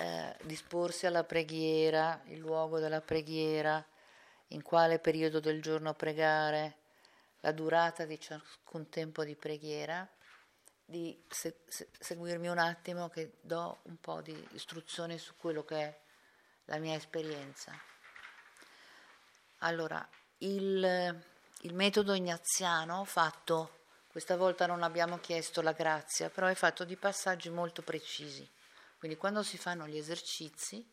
disporsi alla preghiera, il luogo della preghiera, in quale periodo del giorno pregare, la durata di ciascun tempo di preghiera, di seguirmi un attimo che do un po' di istruzioni su quello che è la mia esperienza. Allora, il metodo ignaziano fatto, questa volta non abbiamo chiesto la grazia, però è fatto di passaggi molto precisi. Quindi quando si fanno gli esercizi,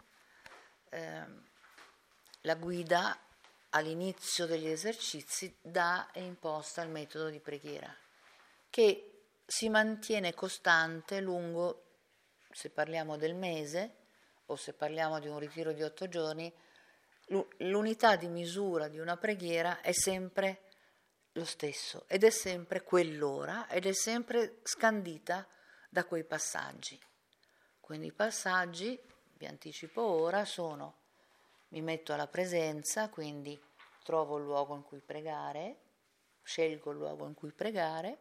la guida all'inizio degli esercizi dà e imposta il metodo di preghiera, che si mantiene costante lungo, se parliamo del mese o se parliamo di un ritiro di 8 giorni, l'unità di misura di una preghiera è sempre lo stesso ed è sempre quell'ora ed è sempre scandita da quei passaggi. Quindi i passaggi, vi anticipo ora, sono: mi metto alla presenza, quindi trovo il luogo in cui pregare, scelgo il luogo in cui pregare,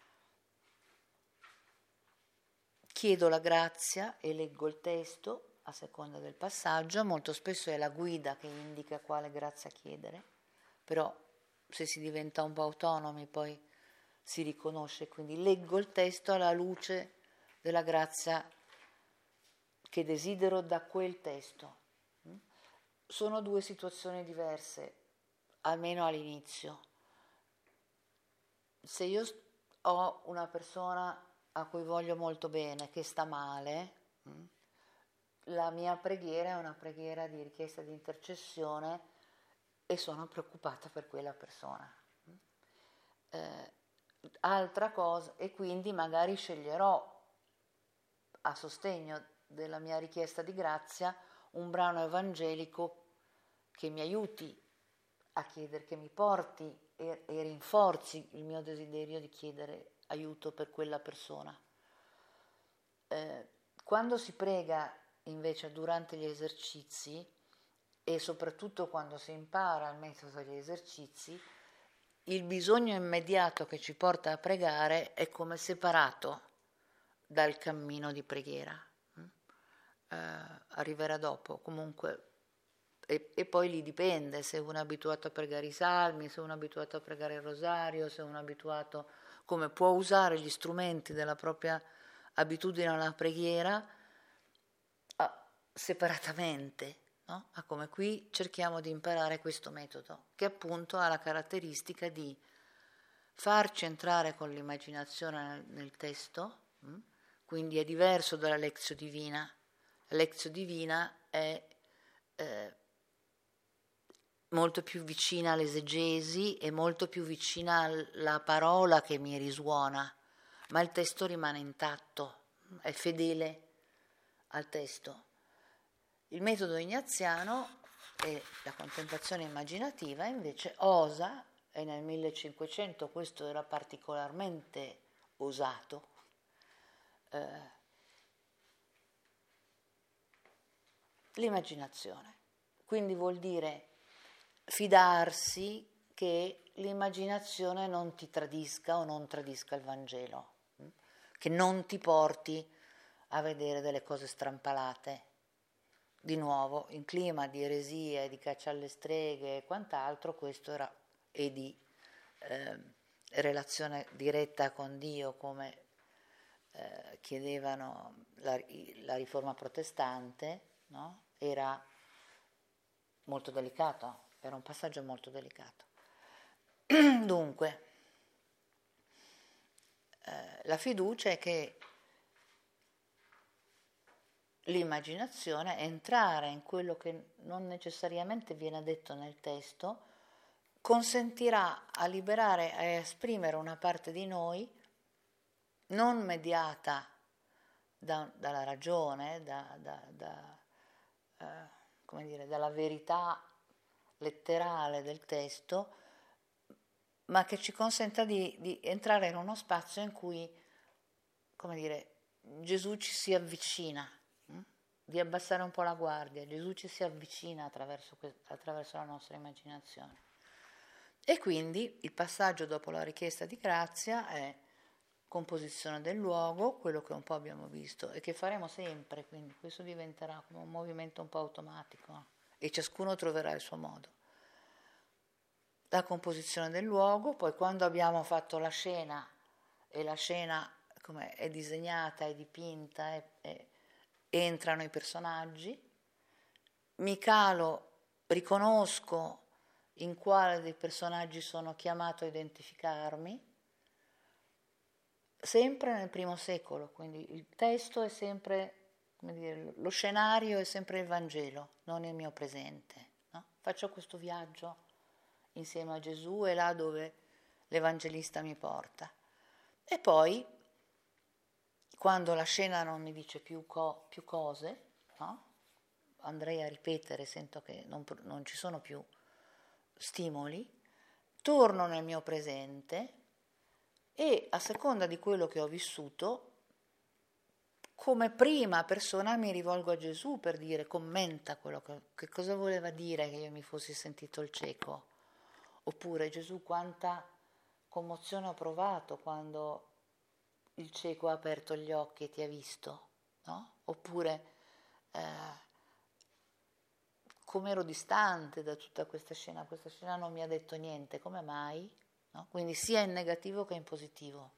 chiedo la grazia e leggo il testo a seconda del passaggio. Molto spesso è la guida che indica quale grazia chiedere, però se si diventa un po' autonomi poi si riconosce, quindi leggo il testo alla luce della grazia che desidero da quel testo. Sono due situazioni diverse, almeno all'inizio. Se io ho una persona a cui voglio molto bene, che sta male, la mia preghiera è una preghiera di richiesta di intercessione e sono preoccupata per quella persona. Altra cosa, e quindi magari sceglierò a sostegno della mia richiesta di grazia un brano evangelico che mi aiuti a chiedere, che mi porti e rinforzi il mio desiderio di chiedere aiuto per quella persona. Quando si prega invece durante gli esercizi, e soprattutto quando si impara il metodo degli esercizi, il bisogno immediato che ci porta a pregare è come separato dal cammino di preghiera. Arriverà dopo, comunque, e poi lì dipende se uno è abituato a pregare i salmi, se uno è abituato a pregare il rosario, se uno è abituato, come può usare gli strumenti della propria abitudine alla preghiera separatamente, no? Come qui cerchiamo di imparare questo metodo, che appunto ha la caratteristica di farci entrare con l'immaginazione nel testo, quindi è diverso dalla Lectio Divina. La Lectio Divina è molto più vicina all'esegesi e molto più vicina alla parola che mi risuona, ma il testo rimane intatto, è fedele al testo. Il metodo ignaziano e la contemplazione immaginativa invece osa, e nel 1500 questo era particolarmente osato, l'immaginazione. Quindi vuol dire fidarsi che l'immaginazione non ti tradisca o non tradisca il Vangelo, che non ti porti a vedere delle cose strampalate. Di nuovo, in clima di eresia e di caccia alle streghe e quant'altro, questo era, e di relazione diretta con Dio, come chiedevano la riforma protestante, no? Era molto delicato, era un passaggio molto delicato. Dunque, la fiducia è che l'immaginazione, entrare in quello che non necessariamente viene detto nel testo, consentirà a liberare e a esprimere una parte di noi non mediata dalla ragione, come dire, dalla verità letterale del testo, ma che ci consenta di entrare in uno spazio in cui, come dire, Gesù ci si avvicina, di abbassare un po' la guardia. Gesù ci si avvicina attraverso la nostra immaginazione. E quindi il passaggio dopo la richiesta di grazia è composizione del luogo, quello che un po' abbiamo visto e che faremo sempre, quindi questo diventerà come un movimento un po' automatico e ciascuno troverà il suo modo. La composizione del luogo, poi quando abbiamo fatto la scena e la scena come è disegnata, è dipinta, entrano i personaggi, mi calo, riconosco in quale dei personaggi sono chiamato a identificarmi, sempre nel primo secolo, quindi il testo è sempre, come dire, lo scenario è sempre il Vangelo, non il mio presente. No? Faccio questo viaggio insieme a Gesù è là dove l'Evangelista mi porta. E poi, quando la scena non mi dice più cose, no? Andrei a ripetere, sento che non ci sono più stimoli, torno nel mio presente e a seconda di quello che ho vissuto, come prima persona mi rivolgo a Gesù per dire, commenta quello che cosa voleva dire che io mi fossi sentito il cieco. Oppure Gesù, quanta commozione ho provato quando il cieco ha aperto gli occhi e ti ha visto, no? Oppure come ero distante da tutta questa scena non mi ha detto niente, come mai? No? Quindi sia in negativo che in positivo.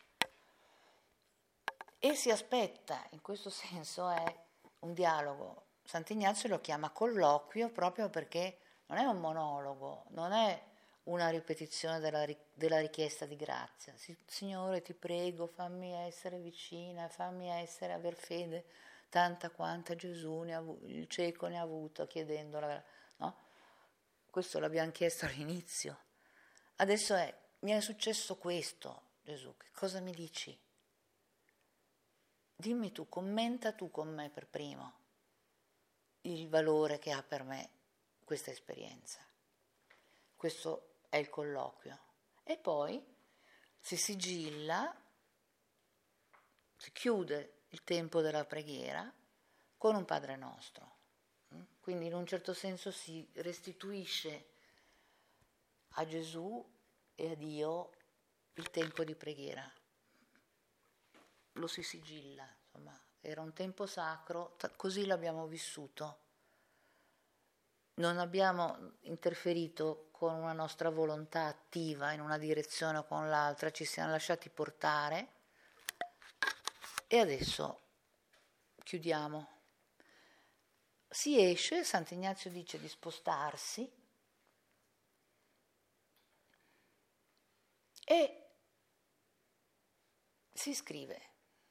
E si aspetta, in questo senso è un dialogo. Sant'Ignazio lo chiama colloquio proprio perché non è un monologo, non è una ripetizione della richiesta di grazia. Signore, ti prego, fammi essere vicina, fammi aver fede tanta quanta Gesù il cieco ne ha avuto chiedendo la grazia. No? Questo l'abbiamo chiesto all'inizio. Adesso mi è successo questo, Gesù, che cosa mi dici? Dimmi tu, commenta tu con me per primo il valore che ha per me questa esperienza. Questo è il colloquio. E poi si sigilla, si chiude il tempo della preghiera con un Padre Nostro. Quindi in un certo senso si restituisce a Gesù e a Dio il tempo di preghiera. Lo si sigilla, insomma, era un tempo sacro, così l'abbiamo vissuto. Non abbiamo interferito con una nostra volontà attiva in una direzione o con l'altra, ci siamo lasciati portare e adesso chiudiamo. Si esce, Sant'Ignazio dice di spostarsi e si scrive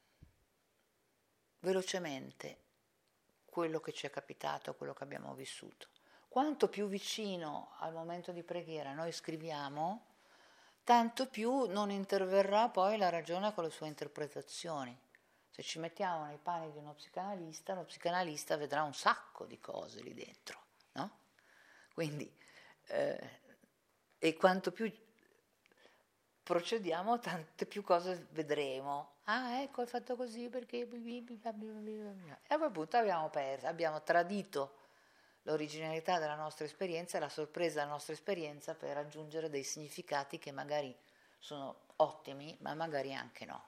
velocemente quello che ci è capitato, quello che abbiamo vissuto. Quanto più vicino al momento di preghiera noi scriviamo, tanto più non interverrà poi la ragione con le sue interpretazioni. Se ci mettiamo nei panni di uno psicanalista vedrà un sacco di cose lì dentro, no? Quindi, e quanto più procediamo, tante più cose vedremo. Ah, ecco, hai fatto così perché... E appunto abbiamo tradito l'originalità della nostra esperienza e la sorpresa della nostra esperienza per raggiungere dei significati che magari sono ottimi, ma magari anche no.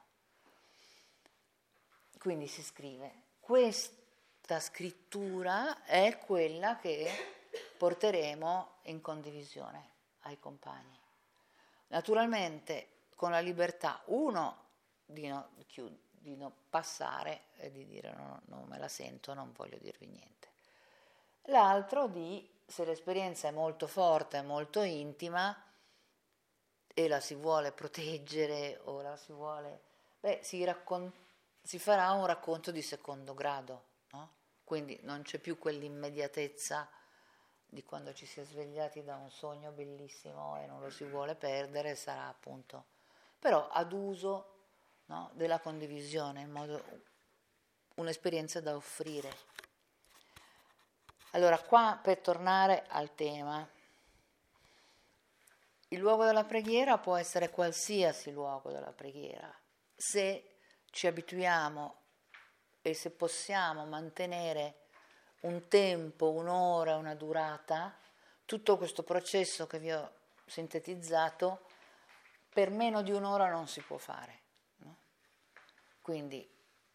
Quindi si scrive. Questa scrittura è quella che porteremo in condivisione ai compagni. Naturalmente con la libertà, uno, di non passare e di dire no, non me la sento, non voglio dirvi niente. L'altro se l'esperienza è molto forte, molto intima e la si vuole proteggere o la si vuole... si farà un racconto di secondo grado, no? Quindi non c'è più quell'immediatezza di quando ci si è svegliati da un sogno bellissimo e non lo si vuole perdere, sarà appunto, però ad uso, no, della condivisione, in modo un'esperienza da offrire. Allora, qua per tornare al tema, il luogo della preghiera può essere qualsiasi luogo della preghiera, se ci abituiamo e se possiamo mantenere un tempo, un'ora, una durata, tutto questo processo che vi ho sintetizzato, per meno di un'ora non si può fare. No? Quindi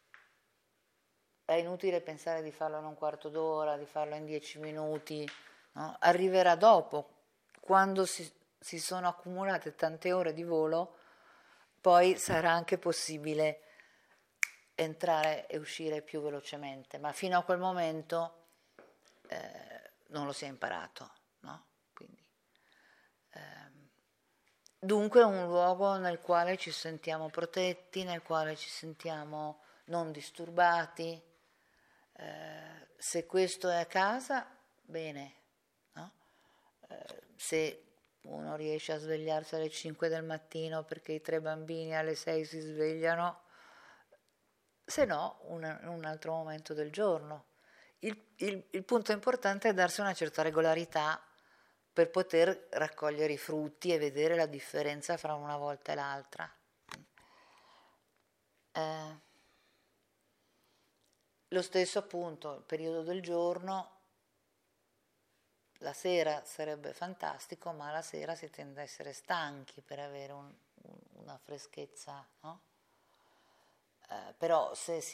è inutile pensare di farlo in un quarto d'ora, di farlo in 10 minuti, no? Arriverà dopo, quando si sono accumulate tante ore di volo, poi sarà anche possibile entrare e uscire più velocemente, ma fino a quel momento non lo si è imparato, no? Quindi, dunque è un luogo nel quale ci sentiamo protetti, nel quale ci sentiamo non disturbati. Se questo è a casa, bene, no? Se uno riesce a svegliarsi alle 5 del mattino perché i 3 bambini alle 6 si svegliano, se no un altro momento del giorno. Il punto importante è darsi una certa regolarità per poter raccogliere i frutti e vedere la differenza fra una volta e l'altra. Lo stesso appunto, il periodo del giorno, la sera sarebbe fantastico, ma la sera si tende a essere stanchi per avere una freschezza, no? Però se si